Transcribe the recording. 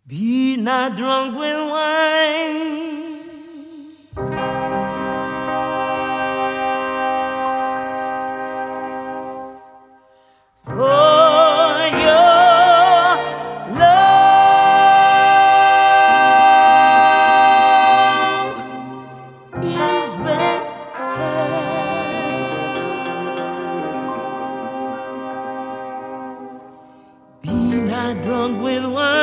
Be not drunk with wine, for your love is better. Be not drunk with wine.